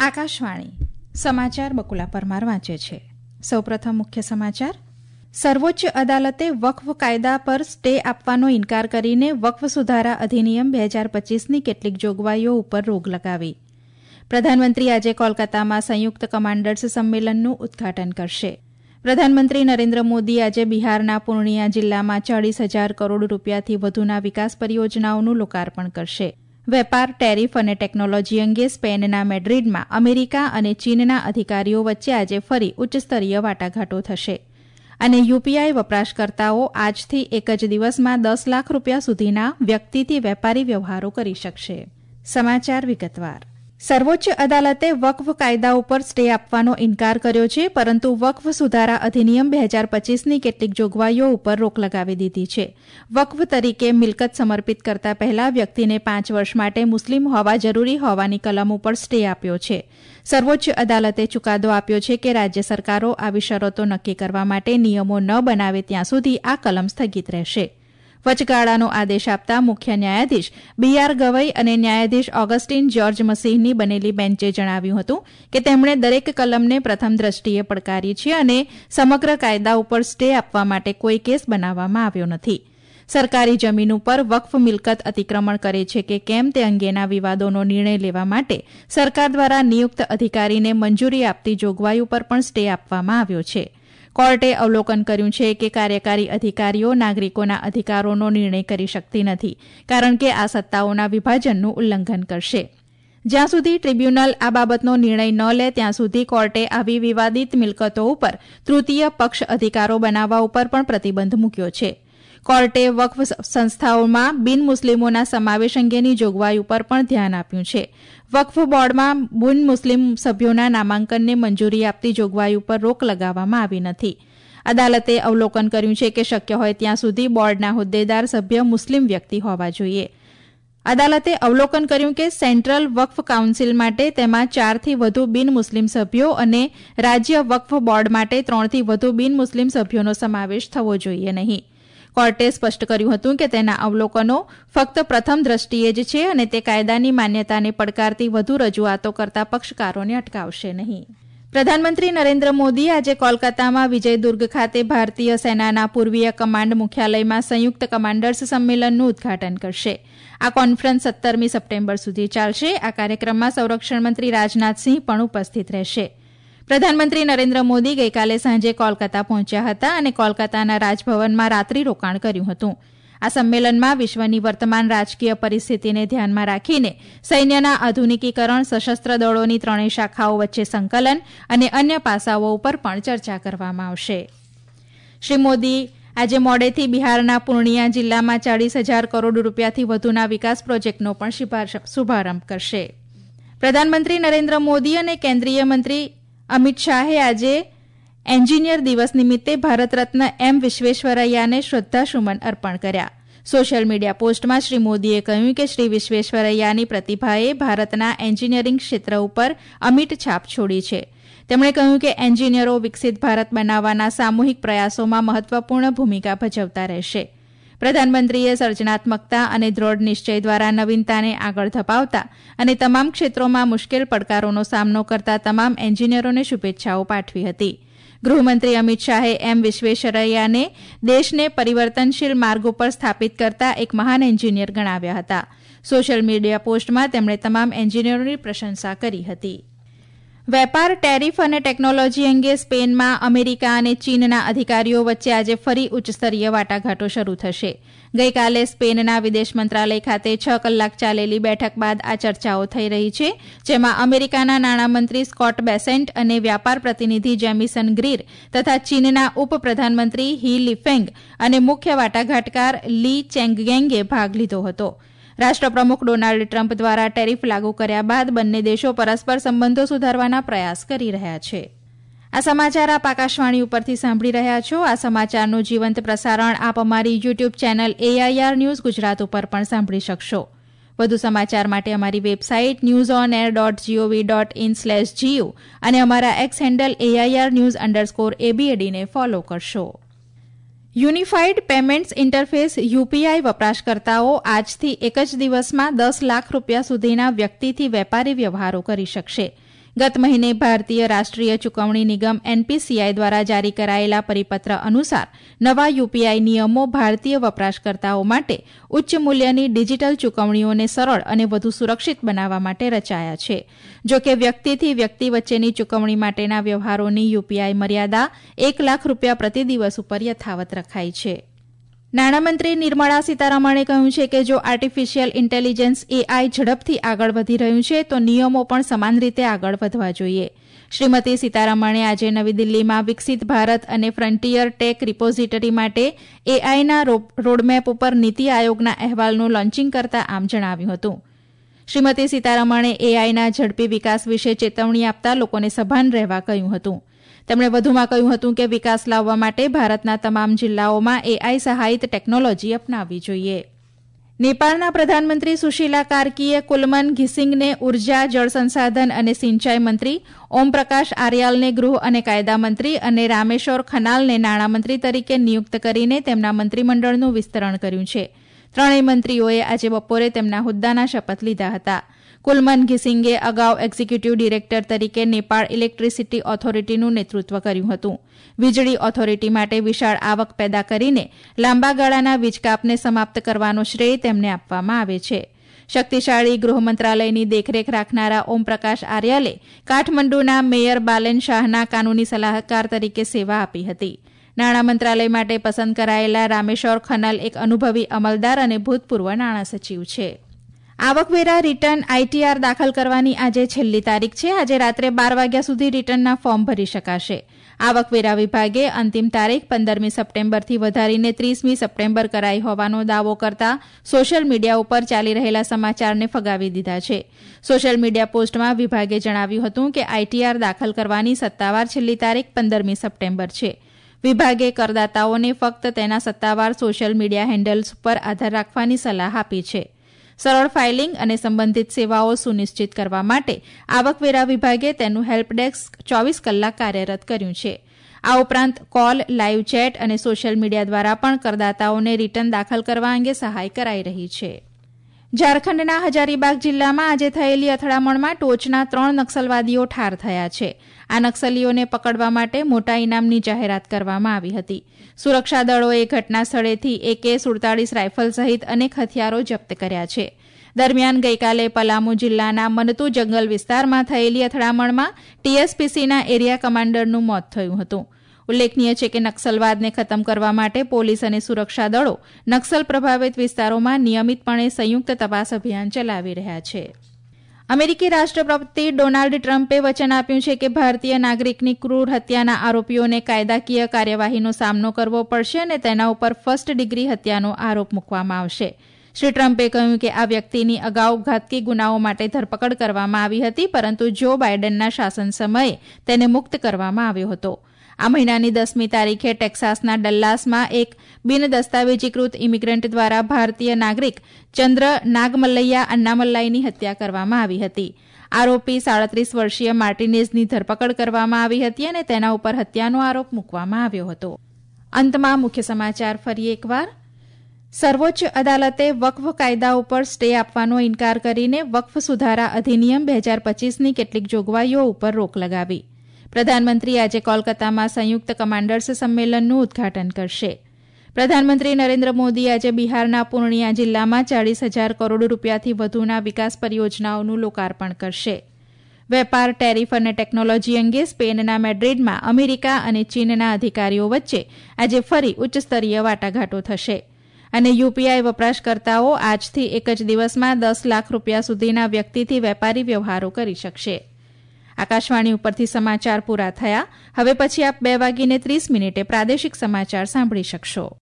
આકાશવાણી સમાચાર બકુલા પરમાર વાંચે છે. સૌપ્રથમ મુખ્ય સમાચાર. સર્વોચ્ચ અદાલતે વક્ફ કાયદા પર સ્ટે આપવાનો ઇનકાર કરીને વક્ફ સુધારા અધિનિયમ 2025ની કેટલીક જોગવાઈઓ ઉપર રોક લગાવી. પ્રધાનમંત્રી આજે કોલકાતામાં સંયુક્ત કમાન્ડર્સ સંમેલનનું ઉદઘાટન કરશે. પ્રધાનમંત્રી નરેન્દ્ર મોદી આજે બિહારના પૂર્ણિયા જિલ્લામાં 40,000 કરોડ રૂપિયાથી વધુના વિકાસ પરિયોજનાઓનું લોકાર્પણ કરશે. વેપાર, ટેરિફ અને ટેકનોલોજી અંગે સ્પેનના મેડ્રિડમાં અમેરિકા અને ચીનના અધિકારીઓ વચ્ચે આજે ફરી ઉચ્ચસ્તરીય વાટાઘાટો થશે. અને યુપીઆઈ વપરાશકર્તાઓ આજથી એક જ દિવસમાં 10 લાખ રૂપિયા સુધીના વ્યક્તિથી વેપારી વ્યવહારો કરી શકશે. સમાચાર વિગતવાર. સર્વોચ્ચ અદાલતે વક્ફ કાયદા ઉપર સ્ટે આપવાનો ઇનકાર કર્યો છે, પરંતુ વક્ફ સુધારા અધિનિયમ 2025ની કેટલીક જોગવાઈઓ ઉપર રોક લગાવી દીધી છે. વક્ફ તરીકે મિલકત સમર્પિત કરતા પહેલા વ્યક્તિને 5 વર્ષ માટે મુસ્લિમ હોવા જરૂરી હોવાની કલમ ઉપર સ્ટે આપ્યો છે. સર્વોચ્ચ અદાલતે ચુકાદો આપ્યો છે કે રાજ્ય સરકારો આવી શરતો નક્કી કરવા માટે નિયમો ન બનાવે ત્યાં સુધી આ કલમ સ્થગિત રહેશે. વચગાળાનો આદેશ આપતા મુખ્ય ન્યાયાધીશ BR ગવઈ અને ન્યાયાધીશ ઓગસ્ટીન જ્યોર્જ મસીહની બનેલી બેન્ચે જણાવ્યું હતું કે તેમણે દરેક કલમને પ્રથમ દ્રષ્ટિએ પડકારી છે અને સમગ્ર કાયદા ઉપર સ્ટે આપવા માટે કોઈ કેસ બનાવવામાં આવ્યો નથી. સરકારી જમીન ઉપર વક્ફ મિલકત અતિક્રમણ કરે છે કે કેમ તે અંગેના વિવાદોનો નિર્ણય લેવા માટે સરકાર દ્વારા નિયુક્ત અધિકારીને મંજૂરી આપતી જોગવાઈ ઉપર પણ સ્ટે આપવામાં આવ્યો છે. કોર્ટે અવલોકન કર્યું છે કે કાર્યકારી અધિકારીઓ નાગરિકોના અધિકારોનો નિર્ણય કરી શકતી નથી, કારણ કે આ સત્તાઓના વિભાજનનું ઉલ્લંઘન કરશે. જ્યાં સુધી ટ્રિબ્યુનલ આ બાબતનો નિર્ણય ન લે ત્યાં સુધી કોર્ટે આવી વિવાદિત મિલકતો ઉપર તૃતીય પક્ષ અધિકારો બનાવવા ઉપર પણ પ્રતિબંધ મૂક્યો છે. કોર્ટે વક્ફ સંસ્થાઓમાં બિન મુસ્લિમોના સમાવેશ અંગેની જોગવાઈ ઉપર પણ ધ્યાન આપ્યું છે. વક્ફ બોર્ડમાં બિન મુસ્લિમ સભ્યોના નામાંકનને મંજૂરી આપતી જોગવાઈ ઉપર રોક લગાવવામાં આવી નથી. અદાલતે અવલોકન કર્યું છે કે શક્ય હોય ત્યાં સુધી બોર્ડના હોદ્દેદાર સભ્ય મુસ્લિમ વ્યક્તિ હોવા જોઈએ. અદાલતે અવલોકન કર્યું કે સેન્ટ્રલ વક્ફ કાઉન્સિલ માટે તેમાં 4થી વધુ બિન મુસ્લિમ સભ્યો અને રાજ્ય વક્ફ બોર્ડ માટે 3થી વધુ બિન મુસ્લિમ સભ્યોનો સમાવેશ થવો જોઈએ નહીં. કોર્ટે સ્પષ્ટ કર્યું હતું કે તેના અવલોકનો ફક્ત પ્રથમ દ્રષ્ટિએ જ છે અને તે કાયદાની માન્યતાને પડકારતી વધુ રજૂઆતો કરતા પક્ષકારોને અટકાવશે નહીં. પ્રધાનમંત્રી નરેન્દ્ર મોદી આજે કોલકાતામાં વિજયદુર્ગ ખાતે ભારતીય સેનાના પૂર્વીય કમાન્ડ મુખ્યાલયમાં સંયુક્ત કમાન્ડર્સ સંમેલનનું ઉદઘાટન કરશે. આ કોન્ફરન્સ 17મી સપ્ટેમ્બર સુધી ચાલશે. આ કાર્યક્રમમાં સંરક્ષણ મંત્રી રાજનાથસિંહ પણ ઉપસ્થિત રહેશે. પ્રધાનમંત્રી નરેન્દ્ર મોદી ગઈકાલે સાંજે કોલકાતા પહોંચ્યા હતા અને કોલકાતાના રાજભવનમાં રાત્રિ રોકાણ કર્યું હતું. આ સંમેલનમાં વિશ્વની વર્તમાન રાજકીય પરિસ્થિતિને ધ્યાનમાં રાખીને સૈન્યના આધુનિકીકરણ, સશસ્ત્ર દળોની 3 શાખાઓ વચ્ચે સંકલન અને અન્ય પાસાઓ ઉપર પણ ચર્ચા કરવામાં આવશે. શ્રી મોદી આજે મોડેથી બિહારના પૂર્ણિયા જિલ્લામાં 40,000 કરોડ રૂપિયાથી વધુના વિકાસ પ્રોજેક્ટનો પણ શુભારંભ કરશે. પ્રધાનમંત્રી નરેન્દ્ર મોદી અને કેન્દ્રીય મંત્રી અમિત શાહે આજે એન્જિનિયર દિવસ નિમિત્તે ભારત રત્ન M. વિશ્વેશ્વરૈયાને શ્રદ્ધાસુમન અર્પણ કર્યા. સોશિયલ મીડિયા પોસ્ટમાં શ્રી મોદીએ કહ્યું કે શ્રી વિશ્વેશ્વરૈયાની પ્રતિભાએ ભારતના એન્જિનિયરિંગ ક્ષેત્ર ઉપર અમિટ છાપ છોડી છે. તેમણે કહ્યું કે એન્જિનિયરો વિકસિત ભારત બનાવવાના સામૂહિક પ્રયાસોમાં મહત્વપૂર્ણ ભૂમિકા ભજવતા રહેશે. પ્રધાનમંત્રીએ સર્જનાત્મકતા અને દ્રઢ નિશ્ચય દ્વારા નવીનતાને આગળ ધપાવતા અને તમામ ક્ષેત્રોમાં મુશ્કેલ પડકારોનો સામનો કરતા તમામ એન્જિનિયરોને શુભેચ્છાઓ પાઠવી હતી. ગૃહમંત્રી અમિત શાહે M. વિશ્વેશ્વરૈયાને દેશને પરિવર્તનશીલ માર્ગ ઉપર સ્થાપિત કરતા એક મહાન એન્જિનિયર ગણાવ્યા હતા. સોશિયલ મીડિયા પોસ્ટમાં તેમણે તમામ એન્જિનિયરોની પ્રશંસા કરી હતી. વેપાર, ટેરિફ અને ટેકનોલોજી અંગે સ્પેનમાં અમેરિકા અને ચીનના અધિકારીઓ વચ્ચે આજે ફરી ઉચ્ચસ્તરીય વાટાઘાટો શરૂ થશે. ગઈકાલે સ્પેનના વિદેશ મંત્રાલય ખાતે 6 કલાક ચાલેલી બેઠક બાદ આ ચર્ચાઓ થઈ રહી છે, જેમાં અમેરિકાના નાણામંત્રી સ્કોટ બેસેન્ટ અને વ્યાપાર પ્રતિનિધિ જેમિસન ગ્રીર તથા ચીનના ઉપપ્રધાનમંત્રી હી લિફેંગ અને મુખ્ય વાટાઘાટકાર લી ચેંગગેંગે ભાગ લીધો હતો. રાષ્ટ્રપ્રમુખ ડોનાલ્ડ ટ્રમ્પ દ્વારા ટેરિફ લાગુ કર્યા બાદ બંને દેશો પરસ્પર સંબંધો સુધારવાના પ્રયાસ કરી રહ્યા છે. આ સમાચાર આપ આકાશવાણી ઉપરથી સાંભળી રહ્યા છો. આ સમાચારનું જીવંત પ્રસારણ આપ અમારી YouTube channel AIR news Gujarat ઉપર પણ સાંભળી શકશો. વધુ સમાચાર માટે અમારી વેબસાઇટ newsonair.gov.in/gu અને અમારા એક્સ હેન્ડલ AIR_news_ABAD ને ફોલો કરશો. યુનિફાઇડ પેમેન્ટ્સ ઇન્ટરફેસ યુપીઆઈ વપરાશકર્તાઓ આજથી એક જ દિવસમાં 10 લાખ રૂપિયા સુધીના વ્યક્તિથી વેપારી વ્યવહારો કરી શકશે. ગત મહિને ભારતીય રાષ્ટ્રીય ચૂકવણી નિગમ એનપીસીઆઈ દ્વારા જારી કરાયેલા પરિપત્ર અનુસાર નવા યુપીઆઈ નિયમો ભારતીય વપરાશકર્તાઓ માટે ઉચ્ચ મૂલ્યની ડિજીટલ ચૂકવણીઓને સરળ અને વધુ સુરક્ષિત બનાવવા માટે રચાયા છે. જો કે વ્યક્તિથી વ્યક્તિ વચ્ચેની ચૂકવણી માટેના વ્યવહારોની યુપીઆઈ મર્યાદા ₹1,00,000 પ્રતિ દિવસ ઉપર યથાવત રખાઈ છે. નાણામંત્રી નિર્મળા સીતારમણે કહ્યું છે કે જો આર્ટિફિશિયલ ઇન્ટેલિજન્સ એઆઈ ઝડપથી આગળ વધી રહ્યું છે તો નિયમો પણ સમાન રીતે આગળ વધવા જોઈએ. શ્રીમતી સીતારમણે આજે નવી દિલ્હીમાં વિકસિત ભારત અને ફ્રન્ટિયર ટેક રિપોઝિટરી માટે એઆઈના રોડમેપ ઉપર નીતિ આયોગના અહેવાલનું લોન્ચિંગ કરતા આમ જણાવ્યું હતું. શ્રીમતી સીતારમણે એઆઈના ઝડપી વિકાસ વિશે ચેતવણી આપતા લોકોને સભાન રહેવા કહ્યું હતું. તેમણે વધુમાં કહ્યું હતું કે વિકાસ લાવવા માટે ભારતના તમામ જિલ્લાઓમાં એઆઈ સહાયિત ટેકનોલોજી અપનાવવી જોઈએ. નેપાળના પ્રધાનમંત્રી સુશીલા કાર્કીએ કુલમન ઘિસિંગને ઉર્જા, જળ સંસાધન અને સિંચાઈ મંત્રી, ઓમપ્રકાશ આર્યાલને ગૃહ અને કાયદા મંત્રી અને રામેશ્વર ખનાલને નાણામંત્રી તરીકે નિયુક્ત કરીને તેમના મંત્રીમંડળનું વિસ્તરણ કર્યું છે. ત્રણેય મંત્રીઓએ આજે બપોરે તેમના હોદ્દાના શપથ લીધા હતા. કુલમન ઘિસિંગે અગાઉ એક્ઝિક્યુટિવ ડિરેક્ટર તરીકે નેપાળ ઇલેક્ટ્રિસિટી ઓથોરિટીનું નેતૃત્વ કર્યું હતું. વીજળી ઓથોરિટી માટે વિશાળ આવક પેદા કરીને લાંબા ગાળાના વીજકાપને સમાપ્ત કરવાનો શ્રેય તેમને આપવામાં આવે છે. શક્તિશાળી ગૃહ મંત્રાલયની દેખરેખ રાખનારા ઓમપ્રકાશ આર્યાલે કાઠમંડુના મેયર બાલેન શાહના કાનૂની સલાહકાર તરીકે સેવા આપી હતી. નાણાં મંત્રાલય માટે પસંદ કરાયેલા રામેશ્વર ખનલ એક અનુભવી અમલદાર અને ભૂતપૂર્વ નાણાં સચિવ છે. આવકવેરા રિટર્ન આઈટીઆર દાખલ કરવાની આજે છેલ્લી તારીખ છે. આજે રાત્રે 12 વાગ્યા સુધી રિટર્નના ફોર્મ ભરી શકાશે. આવકવેરા વિભાગે અંતિમ તારીખ 15મી સપ્ટેમ્બરથી વધારીને 30મી સપ્ટેમ્બર કરાઈ હોવાનો દાવો કરતા સોશિયલ મીડિયા ઉપર ચાલી રહેલા સમાચારને ફગાવી દીધા છે. સોશિયલ મીડિયા પોસ્ટમાં વિભાગે જણાવ્યું હતું કે આઈટીઆર દાખલ કરવાની સત્તાવાર છેલ્લી તારીખ 15મી સપ્ટેમ્બર છે. વિભાગે કરદાતાઓને ફક્ત તેના સત્તાવાર સોશિયલ મીડિયા હેન્ડલ્સ પર આધાર રાખવાની સલાહ આપી છે. સરળ ફાઇલિંગ અને સંબંધિત સેવાઓ સુનિશ્ચિત કરવા માટે આવકવેરા વિભાગે તેનું હેલ્પ ડેસ્ક 24 કલાક કાર્યરત કર્યું છે. આ ઉપરાંત કોલ, લાઇવ ચેટ અને સોશિયલ મીડિયા દ્વારા પણ કરદાતાઓને રિટર્ન દાખલ કરવા અંગે સહાય કરાઈ રહી છે. ઝારખંડના હજારીબાગ જિલ્લામાં આજે થયેલી અથડામણમાં ટોચના 3 નક્સલવાદીઓ ઠાર થયા છે. આ નક્સલીઓને પકડવા માટે મોટા ઇનામની જાહેરાત કરવામાં આવી હતી. સુરક્ષા દળોએ ઘટના સ્થળેથી AK-47 રાઇફલ સહિત અનેક હથિયારો જપ્ત કર્યા છે. દરમિયાન ગઈકાલે પલામુ જિલ્લાના મનતુ જંગલ વિસ્તારમાં થયેલી અથડામણમાં TSPCના એરિયા કમાન્ડરનું મોત થયું હતું. ઉલ્લેખનીય છે કે નક્સલવાદને ખતમ કરવા માટે પોલીસ અને સુરક્ષા દળો નક્સલ પ્રભાવિત વિસ્તારોમાં નિયમિતપણે સંયુક્ત તપાસ અભિયાન ચલાવી રહ્યા છે. અમેરિકી રાષ્ટ્રપતિ ડોનાલ્ડ ટ્રમ્પે વચન આપ્યું છે કે ભારતીય નાગરિકની ક્રૂર હત્યાના આરોપીઓને કાયદાકીય કાર્યવાહીનો સામનો કરવો પડશે અને તેના ઉપર ફર્સ્ટ ડિગ્રી હત્યાનો આરોપ મૂકવામાં આવશે. શ્રી ટ્રમ્પે કહ્યું કે આ વ્યક્તિની અગાઉ ઘાતકી ગુનાઓ માટે ધરપકડ કરવામાં આવી હતી, પરંતુ જો બાઇડનના શાસન સમયે તેને મુક્ત કરવામાં આવ્યો હતો. આ મહિનાની 10મી તારીખે ટેક્સાસના ડલ્લાસમાં એક બિનદસ્તાવેજીકૃત ઇમિગ્રન્ટ દ્વારા ભારતીય નાગરિક ચંદ્ર નાગમલ્લૈયા અન્નામલાઈની હત્યા કરવામાં આવી હતી. આરોપી 37 વર્ષીય માર્ટિનેઝની ધરપકડ કરવામાં આવી હતી અને તેના ઉપર હત્યાનો આરોપ મૂકવામાં આવ્યો હતો. અંતમાં મુખ્ય સમાચાર ફરી એકવાર. સર્વોચ્ચ અદાલતે વક્ફ કાયદા ઉપર સ્ટે આપવાનો ઇનકાર કરીને વક્ફ સુધારા અધિનિયમ 2025ની કેટલીક જોગવાઈઓ ઉપર રોક લગાવી. પ્રધાનમંત્રી આજે કોલકાતામાં સંયુક્ત કમાન્ડર્સ સંમેલનનું ઉદઘાટન કરશે. પ્રધાનમંત્રી નરેન્દ્ર મોદી આજે બિહારના પૂર્ણિયા જિલ્લામાં 40,000 કરોડ રૂપિયાથી વધુના વિકાસ પરિયોજનાઓનું લોકાર્પણ કરશે. વેપાર, ટેરિફ અને ટેકનોલોજી અંગે સ્પેનના મેડ્રિડમાં અમેરિકા અને ચીનના અધિકારીઓ વચ્ચે આજે ફરી ઉચ્ચસ્તરીય વાટાઘાટો થશે. અને યુપીઆઈ વપરાશકર્તાઓ આજથી એક જ દિવસમાં 10 લાખ રૂપિયા સુધીના વ્યક્તિથી વેપારી વ્યવહારો કરી શકશે. આકાશવાણી ઉપરથી સમાચાર પૂરા થયા. હવે પછી આપ 2:30 પ્રાદેશિક સમાચાર સાંભળી શકશો.